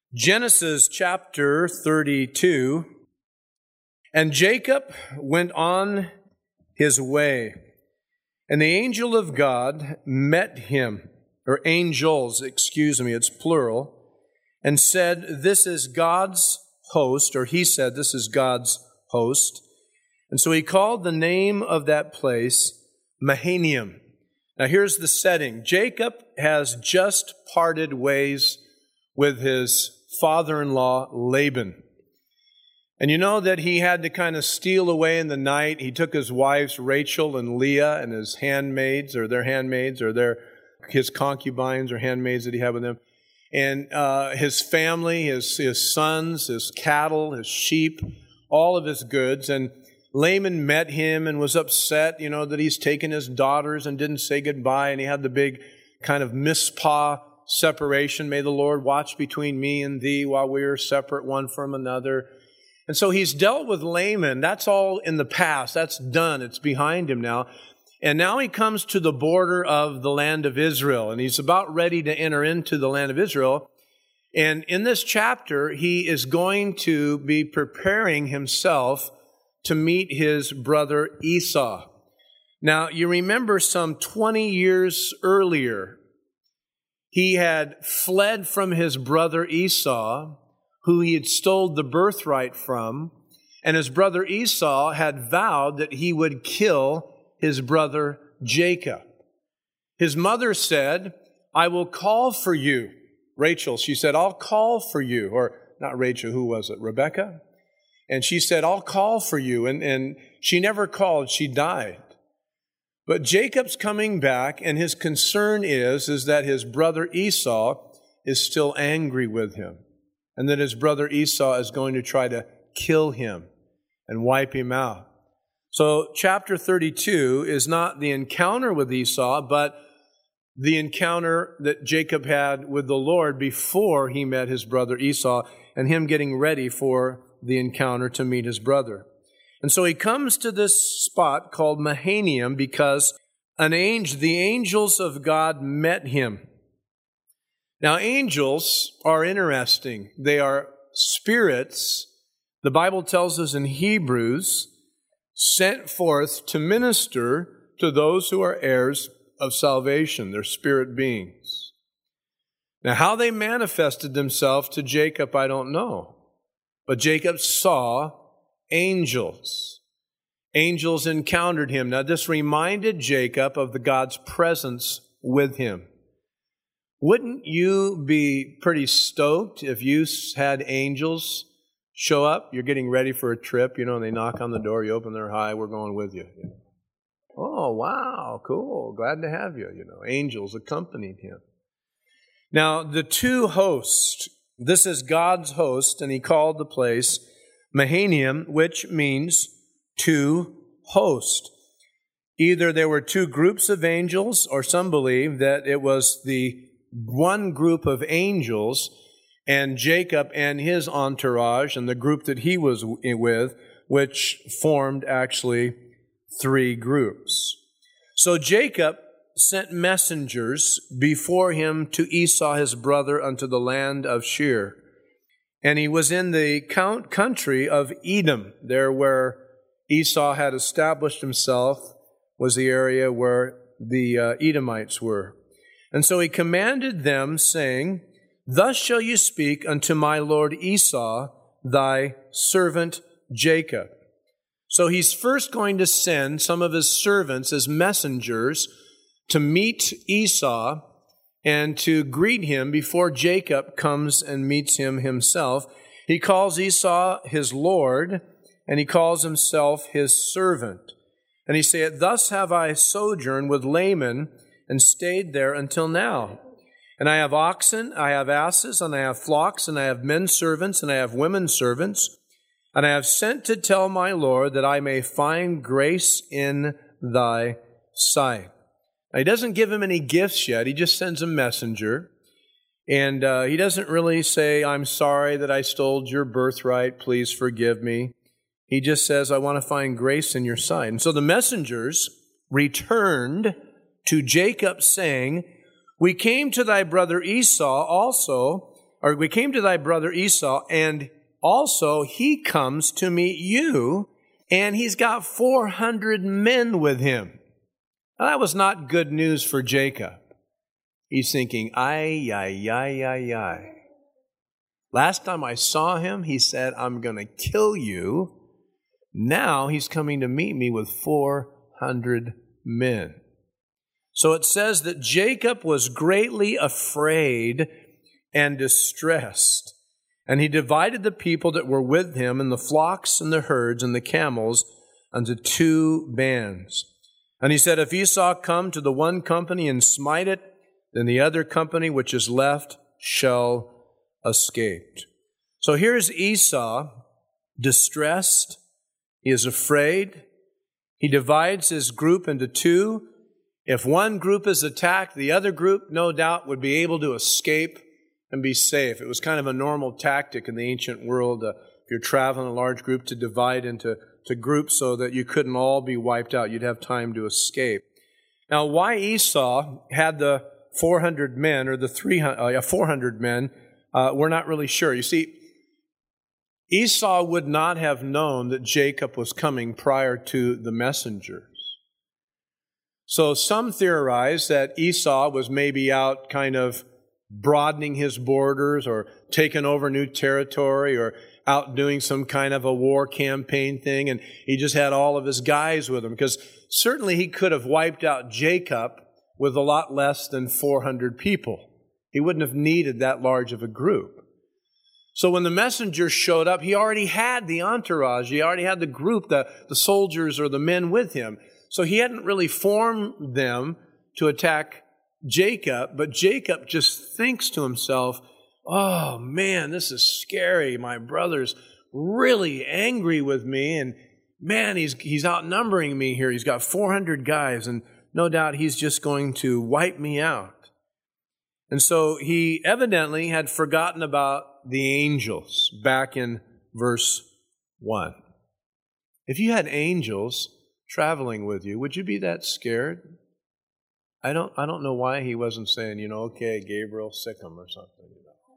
Genesis chapter 32, and Jacob went on his way, and the angel of God met him, or angels, it's plural, and said, "This is God's host," or he said, "This is God's host." And so he called the name of that place Mahanaim. Now here's the setting. Jacob has just parted ways with his father-in-law Laban. And you know that he had to kind of steal away in the night. He took his wives Rachel and Leah and his handmaids, or his concubines or handmaids that he had with him, and his family, his sons, his cattle, his sheep, all of his goods. And Laban met him and was upset, that he's taken his daughters and didn't say goodbye. And he had the big kind of Mizpah separation. "May the Lord watch between me and thee while we are separate one from another." And so he's dealt with Laban. That's all in the past. That's done. It's behind him now. And now he comes to the border of the land of Israel, and he's about ready to enter into the land of Israel. And in this chapter, he is going to be preparing himself to meet his brother Esau. Now, you remember some 20 years earlier, he had fled from his brother Esau, who he had stole the birthright from, and his brother Esau had vowed that he would kill his brother Jacob. His mother said, "I will call for you." Rachel, she said, "I'll call for you." Or not Rachel, who was it? Rebecca? And she said, "I'll call for you." And she never called, she died. But Jacob's coming back, and his concern is that his brother Esau is still angry with him, and that his brother Esau is going to try to kill him and wipe him out. So chapter 32 is not the encounter with Esau, but the encounter that Jacob had with the Lord before he met his brother Esau, and him getting ready for the encounter to meet his brother. And so he comes to this spot called Mahanaim because the angels of God met him. Now, angels are interesting. They are spirits, the Bible tells us in Hebrews, sent forth to minister to those who are heirs of salvation. They're spirit beings. Now, how they manifested themselves to Jacob, I don't know. But Jacob saw angels. Angels encountered him. Now, this reminded Jacob of the God's presence with him. Wouldn't you be pretty stoked if you had angels show up? You're getting ready for a trip, and they knock on the door, you open their, "Hi, we're going with you." "Oh, wow, cool, glad to have you." Angels accompanied him. Now, the two hosts, this is God's host, and he called the place Mahanaim, which means to host. Either there were two groups of angels, or some believe that it was the one group of angels, and Jacob and his entourage, and the group that he was with, which formed actually three groups. So Jacob sent messengers before him to Esau his brother unto the land of Seir. And he was in the country of Edom. There where Esau had established himself was the area where the Edomites were. And so he commanded them, saying, "Thus shall you speak unto my lord Esau, thy servant Jacob." So he's first going to send some of his servants as messengers to meet Esau and to greet him before Jacob comes and meets him himself. He calls Esau his lord, and he calls himself his servant. And he saith, "Thus have I sojourned with Laban, and stayed there until now. And I have oxen, I have asses, and I have flocks, and I have men servants, and I have women servants. And I have sent to tell my Lord that I may find grace in thy sight." Now, he doesn't give him any gifts yet. He just sends a messenger. And he doesn't really say, "I'm sorry that I stole your birthright. Please forgive me." He just says, "I want to find grace in your sight." And so the messengers returned to Jacob, saying, "We came to thy brother Esau also, or we came to thy brother Esau, and also he comes to meet you, and he's got 400 men with him. Now, that was not good news for Jacob. He's thinking, ay, ay, ay, ay, ay. Last time I saw him, he said, I'm going to kill you. Now he's coming to meet me with 400 men. So it says that Jacob was greatly afraid and distressed. And he divided the people that were with him and the flocks and the herds and the camels unto 2 bands. And he said, if Esau come to the one company and smite it, then the other company which is left shall escape. So here's Esau, distressed. He is afraid. He divides his group into 2. If one group is attacked, the other group, no doubt, would be able to escape and be safe. It was kind of a normal tactic in the ancient world, if you're traveling a large group, to divide into groups so that you couldn't all be wiped out. You'd have time to escape. Now, why Esau had the 400 men, or the 400 men, we're not really sure. You see, Esau would not have known that Jacob was coming prior to the messengers. So some theorize that Esau was maybe out kind of broadening his borders or taking over new territory or out doing some kind of a war campaign thing, and he just had all of his guys with him, because certainly he could have wiped out Jacob with a lot less than 400 people. He wouldn't have needed that large of a group. So when the messenger showed up, he already had the entourage. He already had the group, the soldiers or the men with him. So he hadn't really formed them to attack Jacob, but Jacob just thinks to himself, oh man, this is scary. My brother's really angry with me, and man, he's outnumbering me here. He's got 400 guys, and no doubt he's just going to wipe me out. And so he evidently had forgotten about the angels back in verse 1. If you had angels traveling with you, would you be that scared? I don't know why he wasn't saying, okay, Gabriel, sick him or something.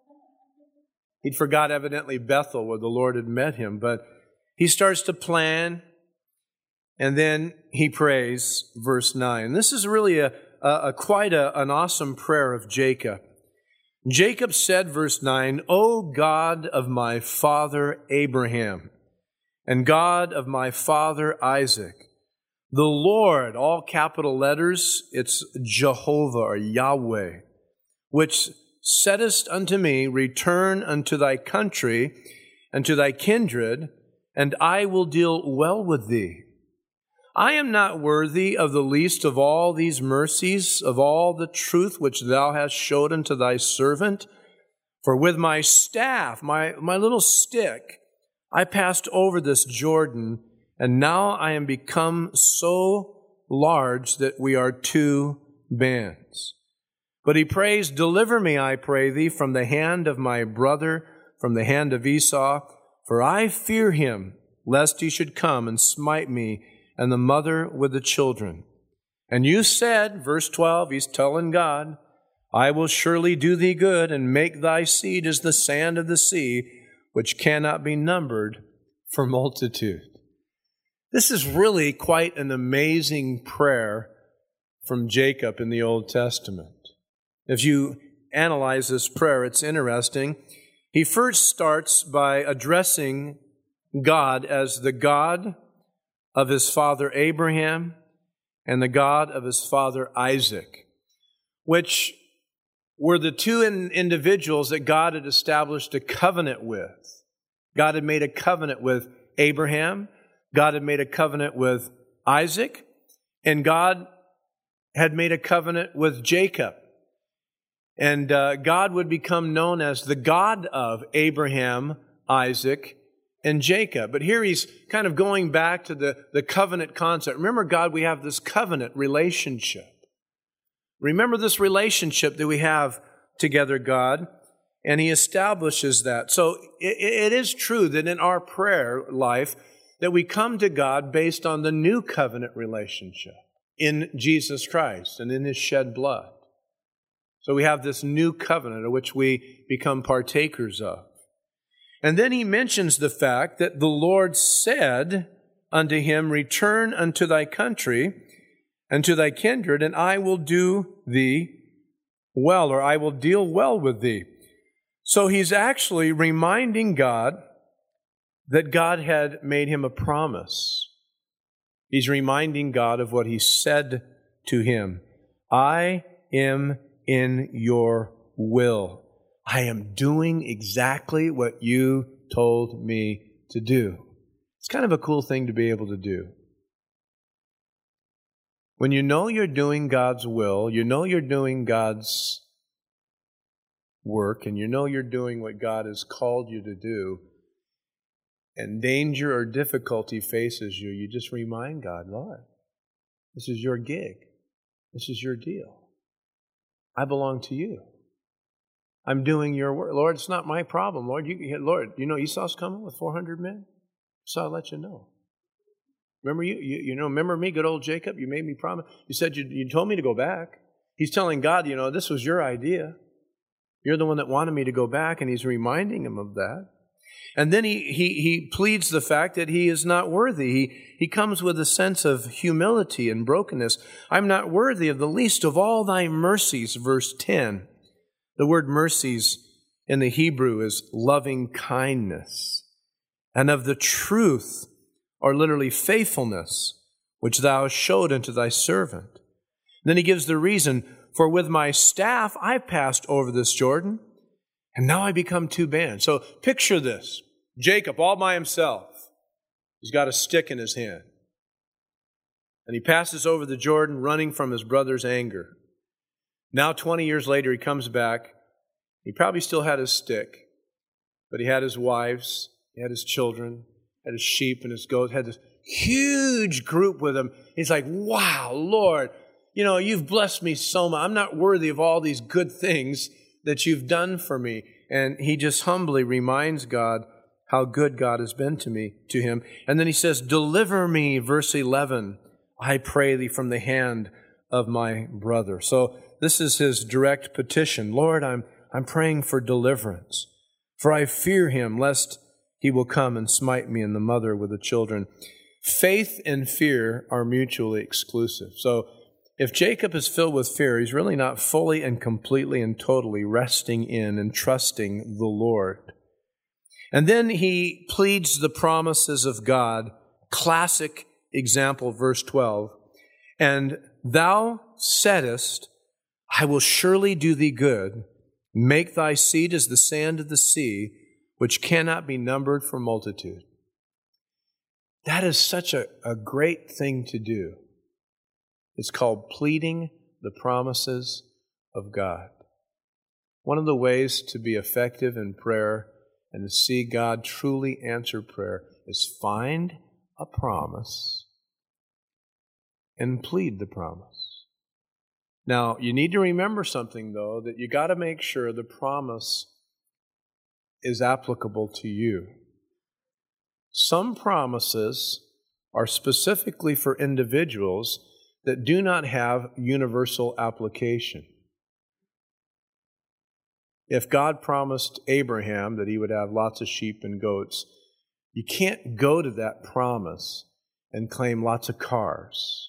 He'd forgot evidently Bethel, where the Lord had met him, but he starts to plan, and then he prays, verse 9. This is really quite an awesome prayer of Jacob. Jacob said, verse 9, O God of my father Abraham, and God of my father Isaac, the Lord, all capital letters, it's Jehovah or Yahweh, which saidest unto me, return unto thy country and to thy kindred, and I will deal well with thee. I am not worthy of the least of all these mercies, of all the truth which thou hast showed unto thy servant. For with my staff, my little stick, I passed over this Jordan, and now I am become so large that we are 2 bands. But he prays, deliver me, I pray thee, from the hand of my brother, from the hand of Esau, for I fear him, lest he should come and smite me and the mother with the children. And you said, verse 12, he's telling God, I will surely do thee good and make thy seed as the sand of the sea, which cannot be numbered for multitude. This is really quite an amazing prayer from Jacob in the Old Testament. If you analyze this prayer, it's interesting. He first starts by addressing God as the God of his father Abraham and the God of his father Isaac, which were the 2 individuals that God had established a covenant with. God had made a covenant with Abraham, God had made a covenant with Isaac, and God had made a covenant with Jacob. And God would become known as the God of Abraham, Isaac, and Jacob. But here he's kind of going back to the covenant concept. Remember, God, we have this covenant relationship. Remember this relationship that we have together, God, and he establishes that. So it is true that in our prayer life, that we come to God based on the new covenant relationship in Jesus Christ and in his shed blood. So we have this new covenant of which we become partakers of. And then he mentions the fact that the Lord said unto him, return unto thy country and to thy kindred, and I will do thee well, or I will deal well with thee. So he's actually reminding God that God had made him a promise. He's reminding God of what he said to him. I am in your will. I am doing exactly what you told me to do. It's kind of a cool thing to be able to do. When you know you're doing God's will, you know you're doing God's work, and you know you're doing what God has called you to do, and danger or difficulty faces you, you just remind God, Lord, this is your gig. This is your deal. I belong to you. I'm doing your work. Lord, it's not my problem. Lord, you know Esau's coming with 400 men? So I'll let you know. Remember remember me, good old Jacob? You made me promise. You said you told me to go back. He's telling God, this was your idea. You're the one that wanted me to go back, and he's reminding him of that. And then he pleads the fact that he is not worthy. He comes with a sense of humility and brokenness. I'm not worthy of the least of all thy mercies, verse 10. The word mercies in the Hebrew is loving kindness, and of the truth, or literally faithfulness, which thou showed unto thy servant. And then he gives the reason, for with my staff I passed over this Jordan, and now I become two bands. So picture this. Jacob all by himself. He's got a stick in his hand. And he passes over the Jordan running from his brother's anger. Now 20 years later he comes back. He probably still had his stick, but he had his wives, he had his children, had his sheep and his goats, had this huge group with him. He's like, wow, Lord, you've blessed me so much. I'm not worthy of all these good things that you've done for me. And he just humbly reminds God how good God has been to him. And then he says, deliver me, verse 11, I pray thee from the hand of my brother. So this is his direct petition. Lord, I'm praying for deliverance, for I fear him, lest he will come and smite me and the mother with the children. Faith and fear are mutually exclusive. So if Jacob is filled with fear, he's really not fully and completely and totally resting in and trusting the Lord. And then he pleads the promises of God. Classic example, verse 12. And thou saidest, I will surely do thee good, make thy seed as the sand of the sea, which cannot be numbered for multitude. That is such a great thing to do. It's called pleading the promises of God. One of the ways to be effective in prayer and to see God truly answer prayer is find a promise and plead the promise. Now, you need to remember something, though, that you got to make sure the promise is applicable to you. Some promises are specifically for individuals that do not have universal application. If God promised Abraham that he would have lots of sheep and goats, you can't go to that promise and claim lots of cars.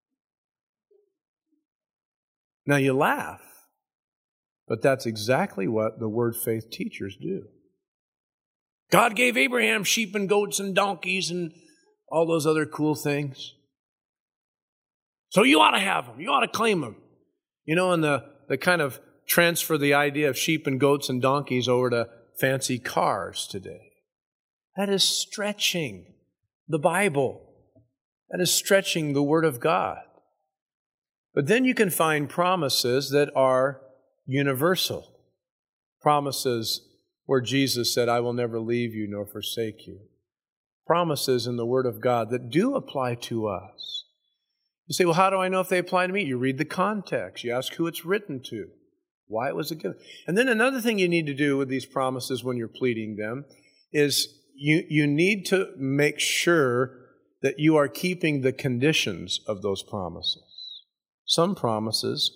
Now you laugh, but that's exactly what the Word Faith teachers do. God gave Abraham sheep and goats and donkeys and all those other cool things. So you ought to have them. You ought to claim them. And the kind of transfer the idea of sheep and goats and donkeys over to fancy cars today. That is stretching the Bible. That is stretching the Word of God. But then you can find promises that are universal. Promises where Jesus said, I will never leave you nor forsake you. Promises in the Word of God that do apply to us. You say, well, how do I know if they apply to me? You read the context. You ask who it's written to. Why it was given. And then another thing you need to do with these promises when you're pleading them is you need to make sure that you are keeping the conditions of those promises. Some promises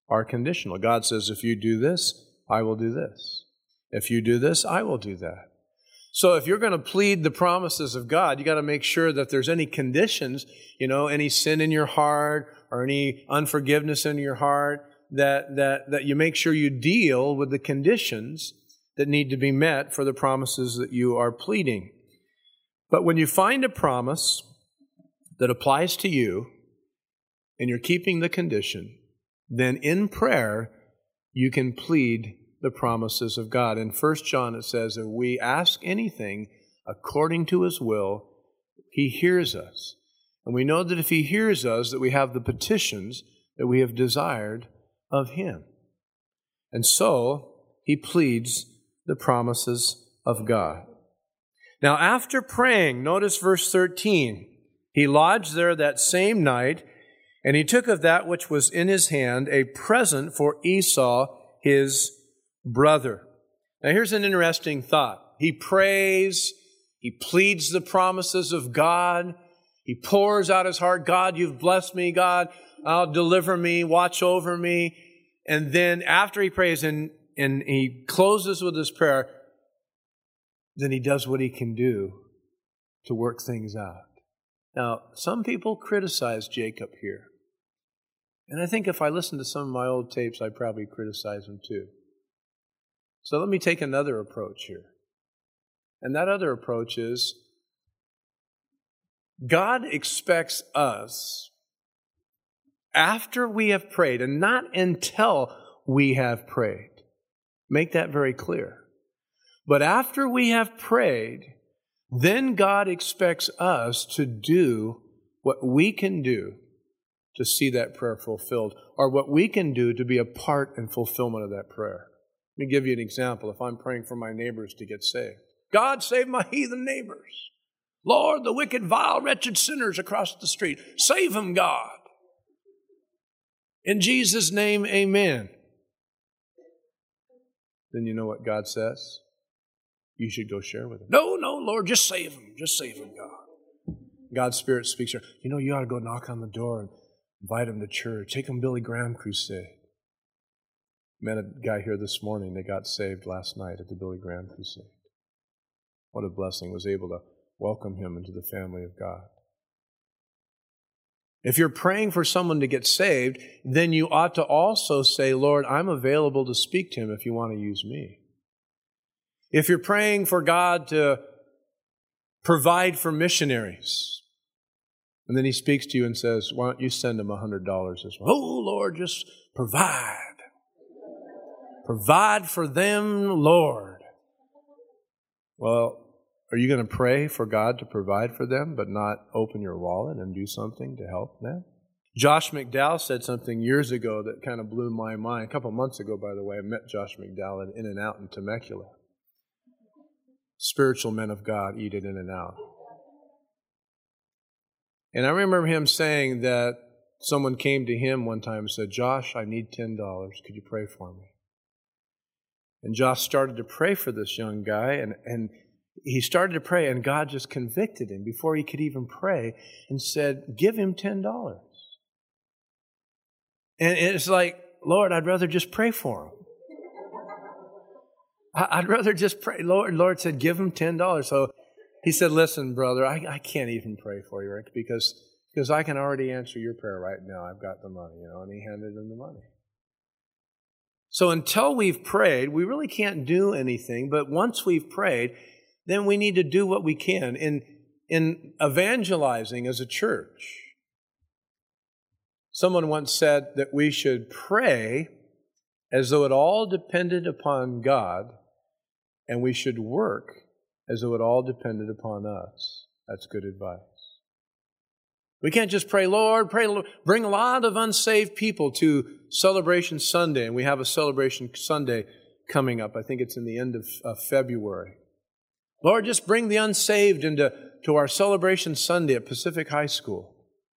are conditional. God says, if you do this, I will do this. If you do this, I will do that. So if you're going to plead the promises of God, you got to make sure that there's any conditions, any sin in your heart or any unforgiveness in your heart, that you make sure you deal with the conditions that need to be met for the promises that you are pleading. But when you find a promise that applies to you and you're keeping the condition, then in prayer you can plead the promises of God. In 1 John it says, if we ask anything according to His will, He hears us. And we know that if He hears us, that we have the petitions that we have desired of Him. And so he pleads the promises of God. Now after praying, notice verse 13, he lodged there that same night, and he took of that which was in his hand a present for Esau, his brother. Now here's an interesting thought. He prays, he pleads the promises of God, he pours out his heart, God, you've blessed me, God, deliver me, watch over me. And then after he prays and he closes with his prayer, then he does what he can do to work things out. Now, some people criticize Jacob here. And I think if I listen to some of my old tapes, I'd probably criticize him too. So let me take another approach here. And that other approach is, God expects us, after we have prayed, and not until we have prayed. Make that very clear. But after we have prayed, then God expects us to do what we can do to see that prayer fulfilled, or what we can do to be a part and fulfillment of that prayer. Let me give you an example. If I'm praying for my neighbors to get saved, God, save my heathen neighbors. Lord, the wicked, vile, wretched sinners across the street, save them, God. In Jesus' name, amen. Then you know what God says? You should go share with them. No, Lord, just save them. Just save them, God. God's Spirit speaks here. You ought to go knock on the door and invite them to church. Take them Billy Graham crusade. Met a guy here this morning that got saved last night at the Billy Graham crusade. What a blessing. Was able to welcome him into the family of God. If you're praying for someone to get saved, then you ought to also say, Lord, I'm available to speak to him if you want to use me. If you're praying for God to provide for missionaries, and then he speaks to you and says, why don't you send them $100 this month? Oh, Lord, just provide. Provide for them, Lord. Well, are you going to pray for God to provide for them, but not open your wallet and do something to help them? Josh McDowell said something years ago that kind of blew my mind. A couple months ago, by the way, I met Josh McDowell at In-N-Out in Temecula. Spiritual men of God eat at In-N-Out. And I remember him saying that someone came to him one time and said, Josh, I need $10. Could you pray for me? And Josh started to pray for this young guy, and he started to pray, and God just convicted him before he could even pray and said, give him $10. And it's like, Lord, I'd rather just pray for him. I'd rather just pray. Lord said, give him $10. So he said, listen, brother, I can't even pray for you, Rick, because I can already answer your prayer right now. I've got the money, and he handed him the money. So until we've prayed, we really can't do anything. But once we've prayed, then we need to do what we can in evangelizing as a church. Someone once said that we should pray as though it all depended upon God, and we should work as though it all depended upon us. That's good advice. We can't just pray, Lord, bring a lot of unsaved people to Celebration Sunday, and we have a Celebration Sunday coming up. I think it's in the end of February. Lord, just bring the unsaved into our Celebration Sunday at Pacific High School.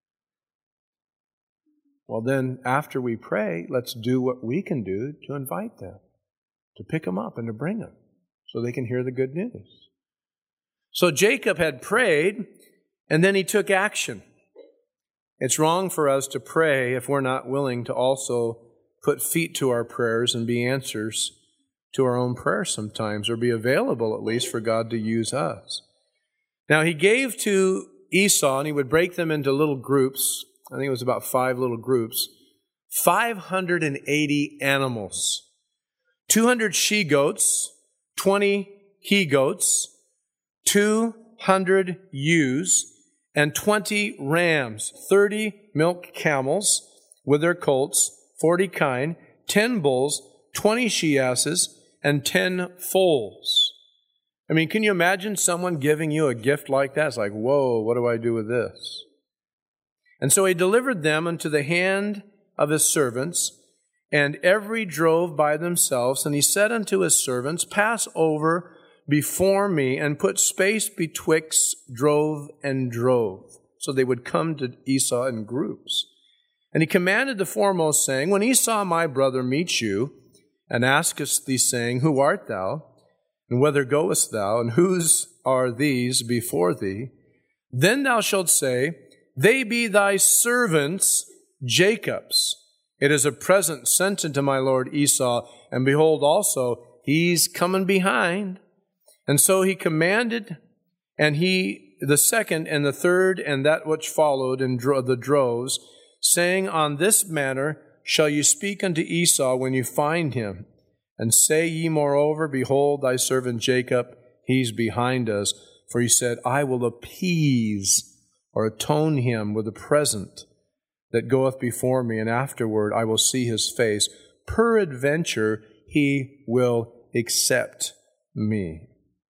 Well, then, after we pray, let's do what we can do to invite them, to pick them up and to bring them so they can hear the good news. So Jacob had prayed, and then he took action. It's wrong for us to pray if we're not willing to also put feet to our prayers and be answers to our own prayers sometimes, or be available at least for God to use us. Now, he gave to Esau, and he would break them into little groups. I think it was about 5 little groups. 580 animals. 200 she-goats, 20 he-goats, 200 ewes, and 20 rams, 30 milk camels with their colts, 40 kine, 10 bulls, 20 she-asses, and 10 foals. I mean, can you imagine someone giving you a gift like that? It's like, whoa, what do I do with this? And so he delivered them into the hand of his servants, and every drove by themselves. And he said unto his servants, pass over before me, and put space betwixt drove and drove. So they would come to Esau in groups. And he commanded the foremost, saying, when Esau my brother meets you, and asketh thee, saying, who art thou? And whither goest thou? And whose are these before thee? Then thou shalt say, they be thy servants, Jacob's. It is a present sent unto my lord Esau, and behold also, he's coming behind. And so he commanded, and the second and the third and that which followed in the droves, saying, on this manner shall you speak unto Esau when you find him. And say ye moreover, behold, thy servant Jacob, he's behind us. For he said, I will appease or atone him with a present that goeth before me, and afterward I will see his face. Peradventure he will accept me.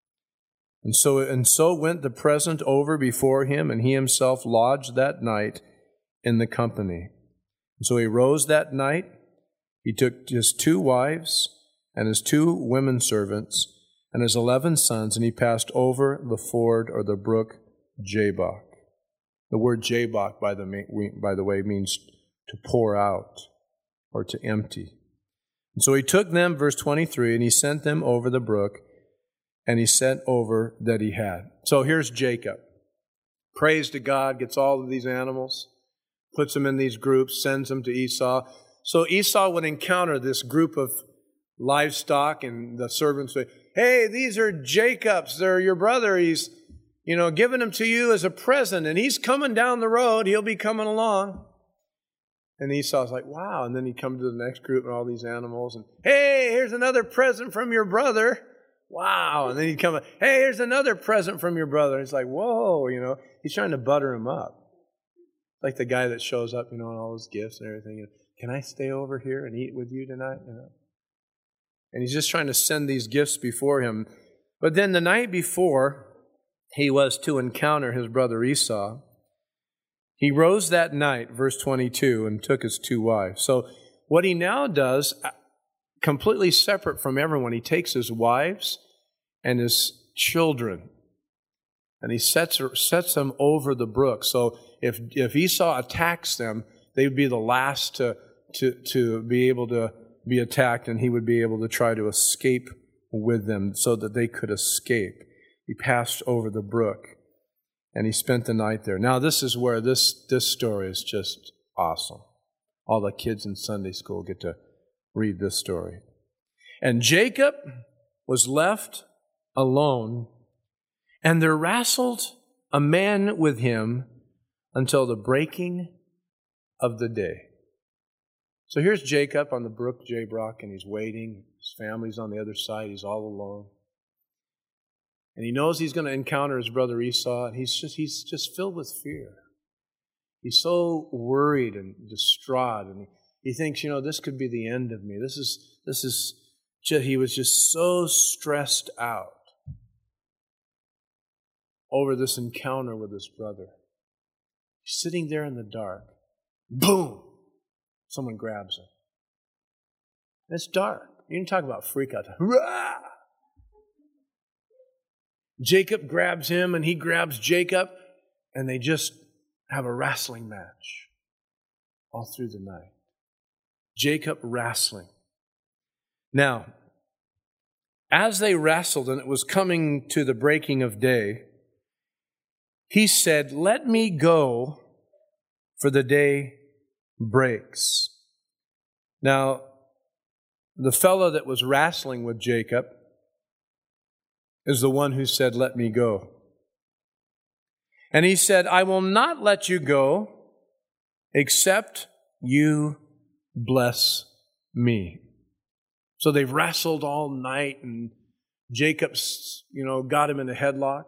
And so went the present over before him, and he himself lodged that night in the company. And so he rose that night. He took his 2 wives and his 2 women servants and his 11 sons, and he passed over the ford or the brook Jabbok. The word Jabbok, by the way, means to pour out or to empty. And so he took them, verse 23, and he sent them over the brook, and he sent over that he had. So here's Jacob. Prays to God, gets all of these animals, puts them in these groups, sends them to Esau. So Esau would encounter this group of livestock, and the servants say, hey, these are Jacob's. They're your brother. He's, giving them to you as a present, and he's coming down the road. He'll be coming along. And Esau's like, wow. And then he'd come to the next group and all these animals, and hey, here's another present from your brother. Wow. And then he'd come, hey, here's another present from your brother. He's like, whoa, he's trying to butter him up. Like the guy that shows up, and all his gifts and everything. Can I stay over here and eat with you tonight? And he's just trying to send these gifts before him. But then the night before he was to encounter his brother Esau, he rose that night, verse 22, and took his 2 wives. So what he now does, completely separate from everyone, he takes his wives and his children, and he sets them over the brook. So if Esau attacks them, they would be the last to be able to be attacked, and he would be able to try to escape with them so that they could escape. He passed over the brook, and he spent the night there. Now, this is where this story is just awesome. All the kids in Sunday school get to read this story. And Jacob was left alone, and there wrestled a man with him until the breaking of the day. So here's Jacob on the brook Jabbok, and he's waiting. His family's on the other side. He's all alone. And he knows he's going to encounter his brother Esau, and he's just filled with fear. He's so worried and distraught, and he thinks, this could be the end of me. He was just so stressed out over this encounter with his brother. He's sitting there in the dark. Boom! Someone grabs him. And it's dark. You can talk about freak out. Hurrah! Jacob grabs him, and he grabs Jacob, and they just have a wrestling match all through the night. Jacob wrestling. Now, as they wrestled, and it was coming to the breaking of day, he said, let me go, for the day breaks. Now, the fellow that was wrestling with Jacob is the one who said, "Let me go." And he said, "I will not let you go except you bless me." So they've wrestled all night, and Jacob's, got him in a headlock.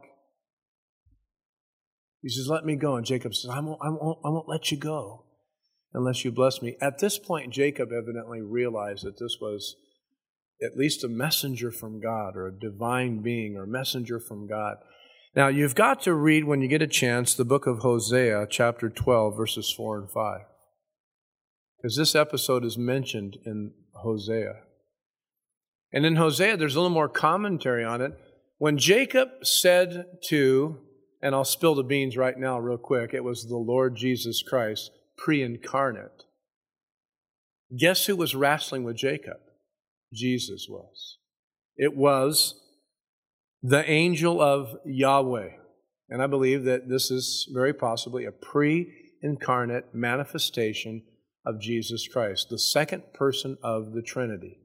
He says, "Let me go." And Jacob says, I won't let you go unless you bless me. At this point, Jacob evidently realized that this was at least a messenger from God, or a divine being, or a messenger from God. Now, you've got to read, when you get a chance, the book of Hosea, chapter 12, verses 4 and 5. Because this episode is mentioned in Hosea. And in Hosea, there's a little more commentary on it. When Jacob said to, and I'll spill the beans right now real quick, it was the Lord Jesus Christ, pre-incarnate. Guess who was wrestling with Jacob? Jesus was. It was the angel of Yahweh. And I believe that this is very possibly a pre-incarnate manifestation of Jesus Christ, the second person of the Trinity.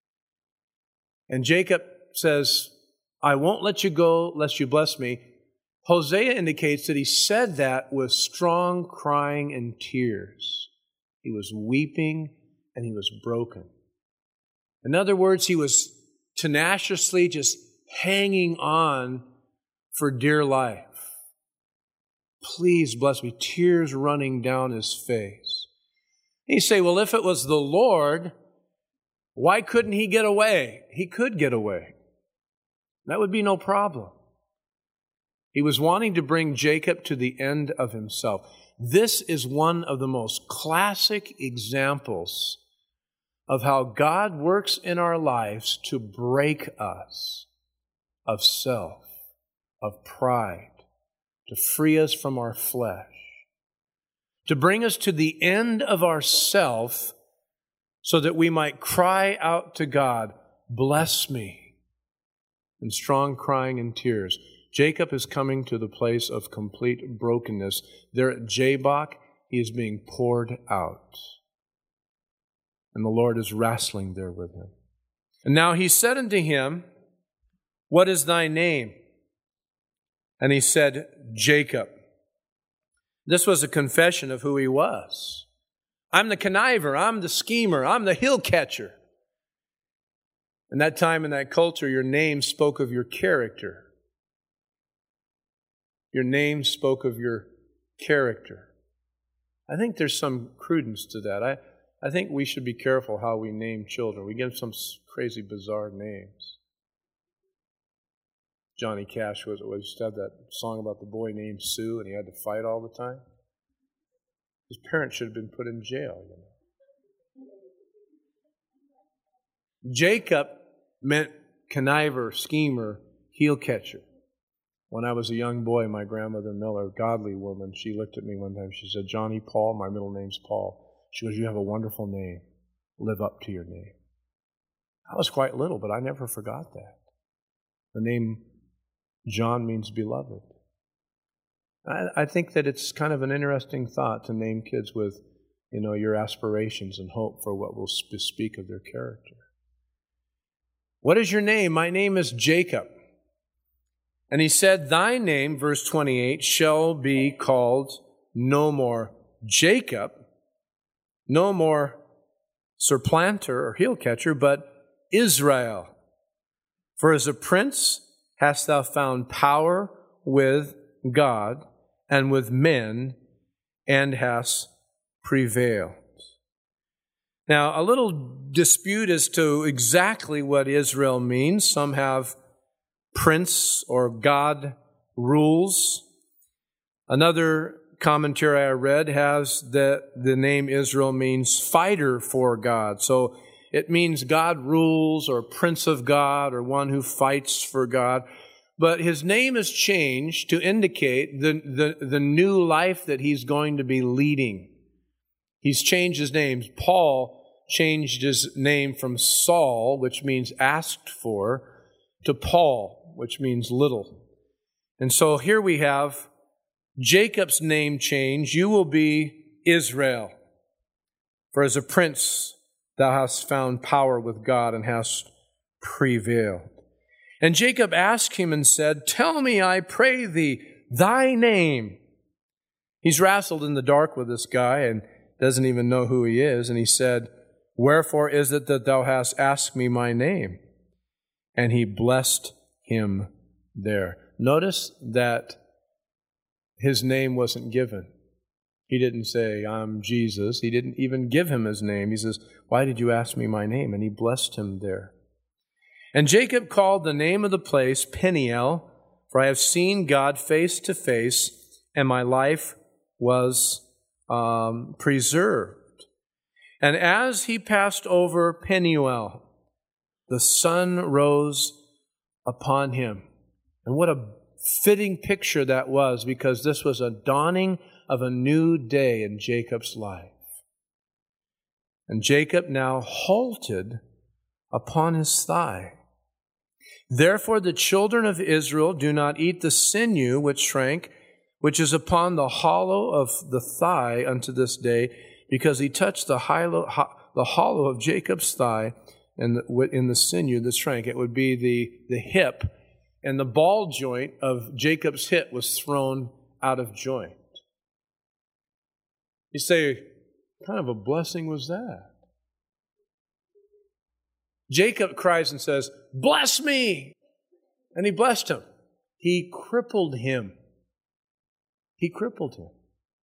And Jacob says, "I won't let you go lest you bless me." Hosea indicates that he said that with strong crying and tears. He was weeping and he was broken. In other words, he was tenaciously just hanging on for dear life. "Please bless me." Tears running down his face. And you say, well, if it was the Lord, why couldn't he get away? He could get away. That would be no problem. He was wanting to bring Jacob to the end of himself. This is one of the most classic examples of how God works in our lives to break us of self, of pride, to free us from our flesh, to bring us to the end of ourself so that we might cry out to God, "Bless me," in strong crying and tears. Jacob is coming to the place of complete brokenness. There at Jabbok, he is being poured out. And the Lord is wrestling there with him. And now he said unto him, "What is thy name?" And he said, "Jacob." This was a confession of who he was. "I'm the conniver, I'm the schemer, I'm the heel catcher." In that time, in that culture, your name spoke of your character. Your name spoke of your character. I think there's some credence to that. I think we should be careful how we name children. We give some crazy, bizarre names. Johnny Cash used to have that song about the boy named Sue, and he had to fight all the time. His parents should have been put in jail. Jacob meant conniver, schemer, heel catcher. When I was a young boy, my grandmother Miller, godly woman, she looked at me one time. She said, "Johnny Paul," my middle name's Paul. She goes, "You have a wonderful name. Live up to your name." I was quite little, but I never forgot that. The name John means beloved. I think that it's kind of an interesting thought to name kids with, your aspirations and hope for what will speak of their character. "What is your name?" "My name is Jacob." And he said, "Thy name," verse 28, "shall be called no more Jacob," no more supplanter or heel catcher, but Israel. "For as a prince hast thou found power with God and with men, and hast prevailed." Now, a little dispute as to exactly what Israel means. Some have prince or God rules. Another commentary I read has that the name Israel means fighter for God. So it means God rules, or prince of God, or one who fights for God. But his name is changed to indicate the new life that he's going to be leading. He's changed his name. Paul changed his name from Saul, which means asked for, to Paul, which means little. And so here we have Jacob's name change. "You will be Israel. For as a prince thou hast found power with God and hast prevailed. And Jacob asked him and said, Tell me, I pray thee, thy name. He's wrestled in the dark with this guy and doesn't even know who he is. And he said, Wherefore is it that thou hast asked me my name? And he blessed him there. Notice that his name wasn't given. He didn't say, I'm Jesus. He didn't even give him his name. He says, Why did you ask me my name? And he blessed him there. And Jacob called the name of the place Peniel, for I have seen God face to face, and my life was preserved. And as he passed over Peniel, the sun rose upon him. And what a fitting picture that was, because this was a dawning of a new day in Jacob's life. And Jacob now halted upon his thigh. Therefore the children of Israel do not eat the sinew which shrank, which is upon the hollow of the thigh unto this day, because he touched the hollow of Jacob's thigh, and in the sinew that shrank. It would be the hip, and the ball joint of Jacob's hip was thrown out of joint. You say, what kind of a blessing was that? Jacob cries and says, Bless me! And he blessed him. He crippled him. He crippled him.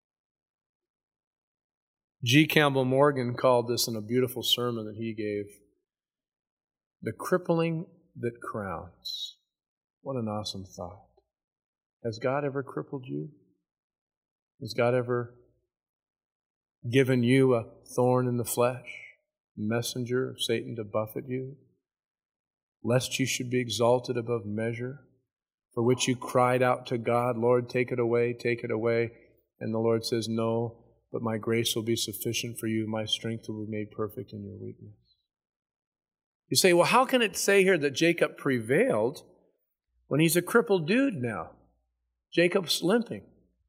G. Campbell Morgan called this in a beautiful sermon that he gave, the crippling that crowns. What an awesome thought. Has God ever crippled you? Has God ever given you a thorn in the flesh, a messenger of Satan to buffet you, lest you should be exalted above measure, for which you cried out to God, Lord, take it away, take it away. And the Lord says, No, but my grace will be sufficient for you. My strength will be made perfect in your weakness. You say, well, how can it say here that Jacob prevailed when he's a crippled dude now? Jacob's limping.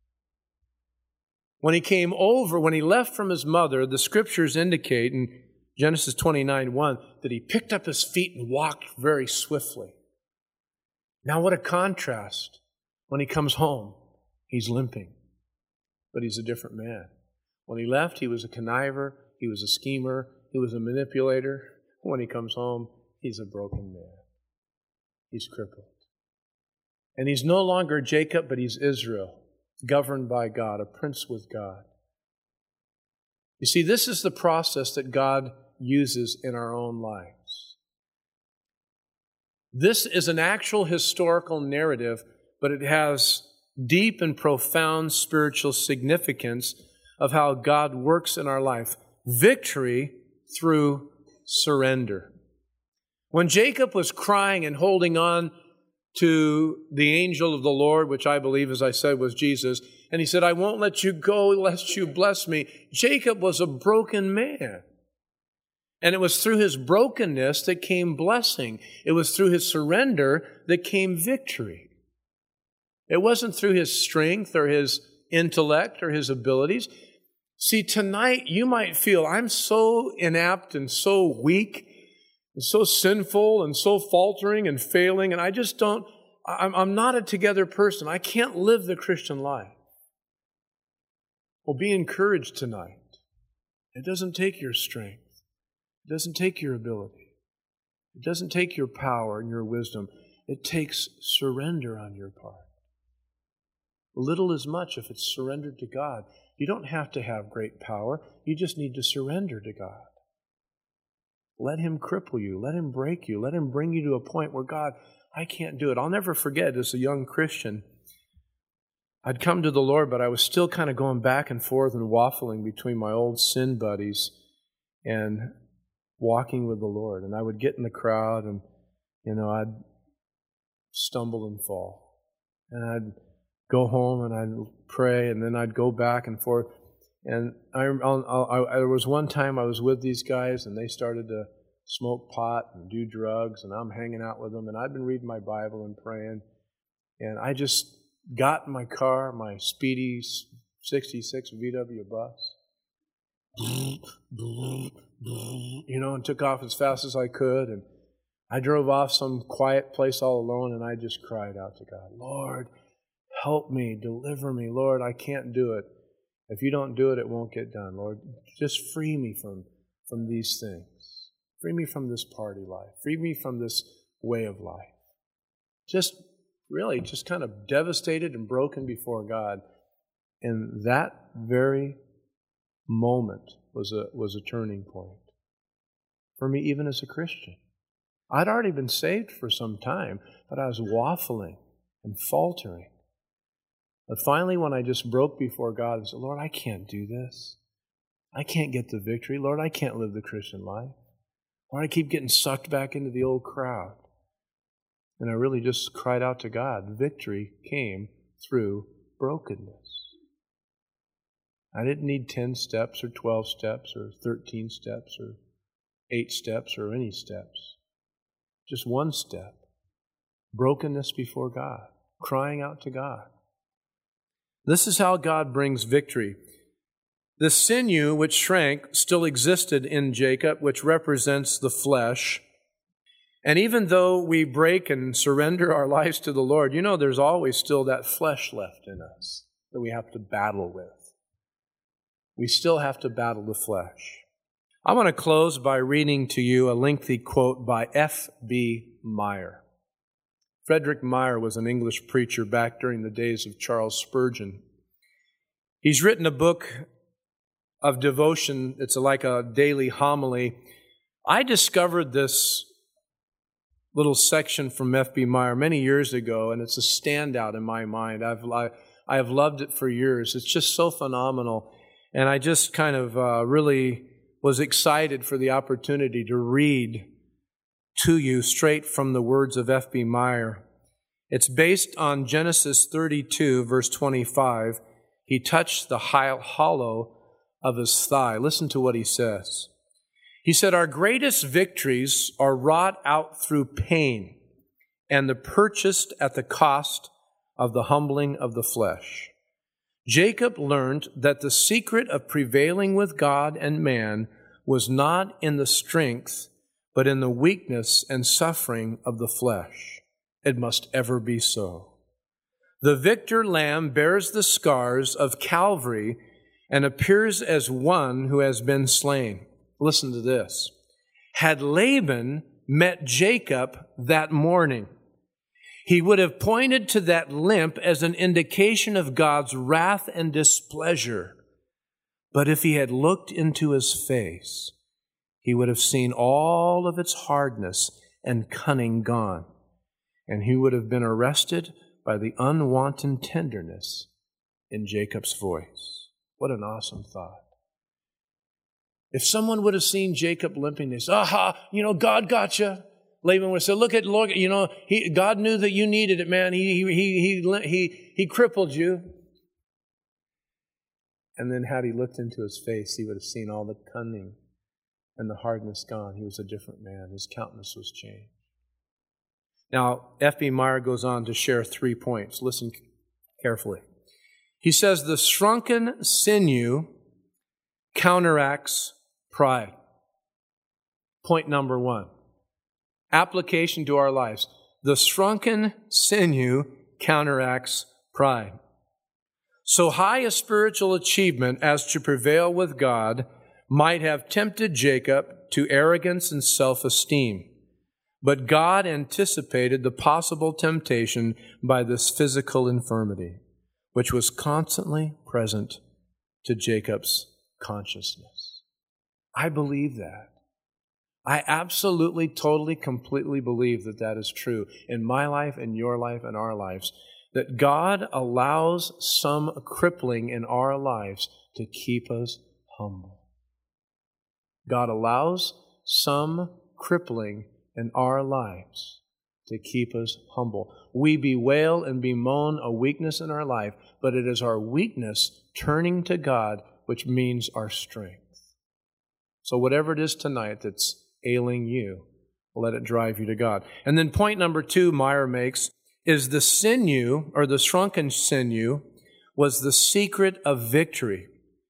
When he left from his mother, the scriptures indicate in Genesis 29:1 that he picked up his feet and walked very swiftly. Now what a contrast. When he comes home, he's limping, but he's a different man. When he left, he was a conniver, he was a schemer, he was a manipulator. When he comes home, he's a broken man. He's crippled. And he's no longer Jacob, but he's Israel, governed by God, a prince with God. You see, this is the process that God uses in our own lives. This is an actual historical narrative, but it has deep and profound spiritual significance of how God works in our life. Victory through surrender. When Jacob was crying and holding on to the angel of the Lord, which I believe, as I said, was Jesus, and he said, I won't let you go lest you bless me. Jacob was a broken man. And it was through his brokenness that came blessing. It was through his surrender that came victory. It wasn't through his strength or his intellect or his abilities. See, tonight you might feel, I'm so inept and so weak and so sinful and so faltering and failing, and I'm not a together person. I can't live the Christian life. Well, be encouraged tonight. It doesn't take your strength. It doesn't take your ability. It doesn't take your power and your wisdom. It takes surrender on your part. Little is much if it's surrendered to God. You don't have to have great power. You just need to surrender to God. Let Him cripple you. Let Him break you. Let Him bring you to a point where, God, I can't do it. I'll never forget, as a young Christian, I'd come to the Lord, but I was still kind of going back and forth and waffling between my old sin buddies and walking with the Lord. And I would get in the crowd and, I'd stumble and fall. And I'd go home and I'd pray, and then I'd go back and forth. And there was one time I was with these guys, and they started to smoke pot and do drugs, and I'm hanging out with them, and I'd been reading my Bible and praying, and I just got in my car, my Speedy 66 VW bus, and took off as fast as I could. And I drove off some quiet place all alone, and I just cried out to God, Lord, help me, deliver me. Lord, I can't do it. If you don't do it, it won't get done. Lord, just free me from these things. Free me from this party life. Free me from this way of life. Just kind of devastated and broken before God. And that very moment was a turning point for me, even as a Christian. I'd already been saved for some time, but I was waffling and faltering. But finally, when I just broke before God and said, Lord, I can't do this. I can't get the victory. Lord, I can't live the Christian life. Lord, I keep getting sucked back into the old crowd. And I really just cried out to God. Victory came through brokenness. I didn't need 10 steps or 12 steps or 13 steps or 8 steps or any steps. Just one step. Brokenness before God. Crying out to God. This is how God brings victory. The sinew which shrank still existed in Jacob, which represents the flesh. And even though we break and surrender our lives to the Lord, there's always still that flesh left in us that we have to battle with. We still have to battle the flesh. I want to close by reading to you a lengthy quote by F.B. Meyer. Frederick Meyer was an English preacher back during the days of Charles Spurgeon. He's written a book of devotion. It's like a daily homily. I discovered this little section from F.B. Meyer many years ago, and it's a standout in my mind. I have loved it for years. It's just so phenomenal. And I just kind of really was excited for the opportunity to read to you straight from the words of F.B. Meyer. It's based on Genesis 32, verse 25. He touched the hollow of his thigh. Listen to what he says. He said, our greatest victories are wrought out through pain and the purchased at the cost of the humbling of the flesh. Jacob learned that the secret of prevailing with God and man was not in the strength, but in the weakness and suffering of the flesh. It must ever be so. The victor lamb bears the scars of Calvary and appears as one who has been slain. Listen to this. Had Laban met Jacob that morning, he would have pointed to that limp as an indication of God's wrath and displeasure. But if he had looked into his face, he would have seen all of its hardness and cunning gone, and he would have been arrested by the unwanted tenderness in Jacob's voice. What an awesome thought. If someone would have seen Jacob limping, they say, God got you. Laban would have said, look, God knew that you needed it, man. He crippled you. And then had he looked into his face, he would have seen all the cunning and the hardness gone. He was a different man. His countenance was changed. Now, F.B. Meyer goes on to share 3 points. Listen carefully. He says, the shrunken sinew counteracts pride. Point number 1. Application to our lives. The shrunken sinew counteracts pride. So high a spiritual achievement as to prevail with God might have tempted Jacob to arrogance and self-esteem. But God anticipated the possible temptation by this physical infirmity, which was constantly present to Jacob's consciousness. I believe that. I absolutely, totally, completely believe that that is true in my life, in your life, in our lives. That God allows some crippling in our lives to keep us humble. God allows some crippling in our lives to keep us humble. We bewail and bemoan a weakness in our life, but it is our weakness turning to God which means our strength. So whatever it is tonight that's ailing you, let it drive you to God. And then point number 2 Meyer makes is the sinew, or the shrunken sinew, was the secret of victory.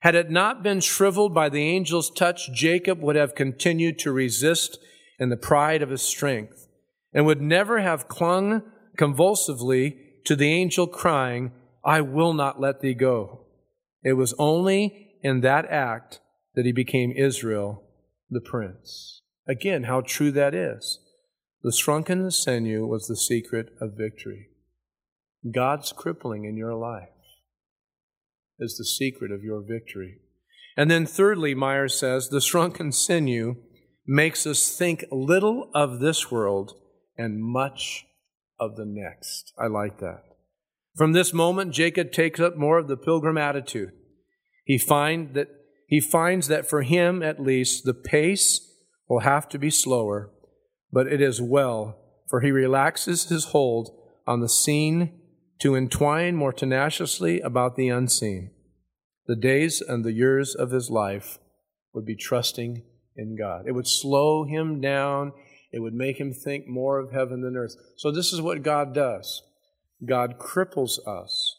Had it not been shriveled by the angel's touch, Jacob would have continued to resist in the pride of his strength and would never have clung convulsively to the angel crying, "I will not let thee go." It was only in that act that he became Israel, the prince. Again, how true that is. The shrunken sinew was the secret of victory. God's crippling in your life is the secret of your victory. And then thirdly, Myers says, the shrunken sinew makes us think little of this world and much of the next. I like that. From this moment, Jacob takes up more of the pilgrim attitude. He finds that for him, at least, the pace will have to be slower, but it is well, for he relaxes his hold on the seen to entwine more tenaciously about the unseen. The days and the years of his life would be trusting in God. It would slow him down. It would make him think more of heaven than earth. So this is what God does. God cripples us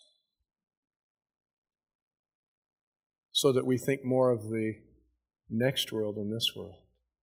so that we think more of the next world than this world.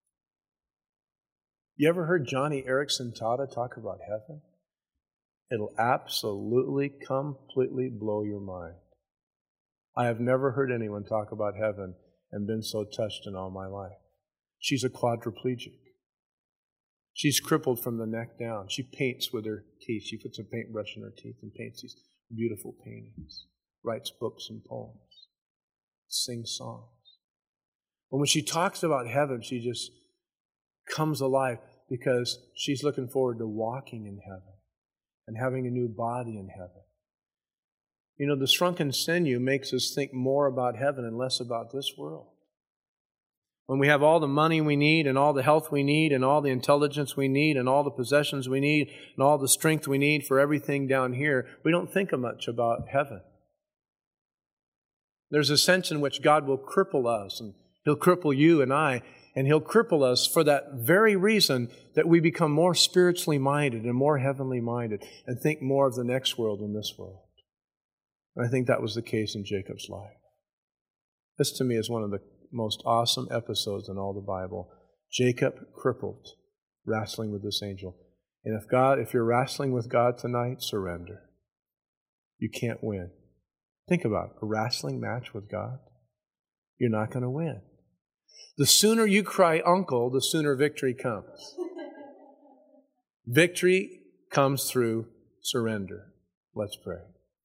You ever heard Johnny Erickson Tada talk about heaven? It'll absolutely, completely blow your mind. I have never heard anyone talk about heaven and been so touched in all my life. She's a quadriplegic. She's crippled from the neck down. She paints with her teeth. She puts a paintbrush in her teeth and paints these beautiful paintings, writes books and poems, sings songs. But when she talks about heaven, she just comes alive because she's looking forward to walking in heaven and having a new body in heaven. You know, the shrunken sinew makes us think more about heaven and less about this world. When we have all the money we need and all the health we need and all the intelligence we need and all the possessions we need and all the strength we need for everything down here, we don't think much about heaven. There's a sense in which God will cripple us, and He'll cripple you and I, and He'll cripple us for that very reason that we become more spiritually minded and more heavenly minded and think more of the next world than this world. And I think that was the case in Jacob's life. This to me is one of the most awesome episodes in all the Bible. Jacob crippled, wrestling with this angel. And if you're wrestling with God tonight, surrender. You can't win. Think about it, a wrestling match with God. You're not going to win. The sooner you cry uncle, the sooner victory comes. Victory comes through surrender. Let's pray.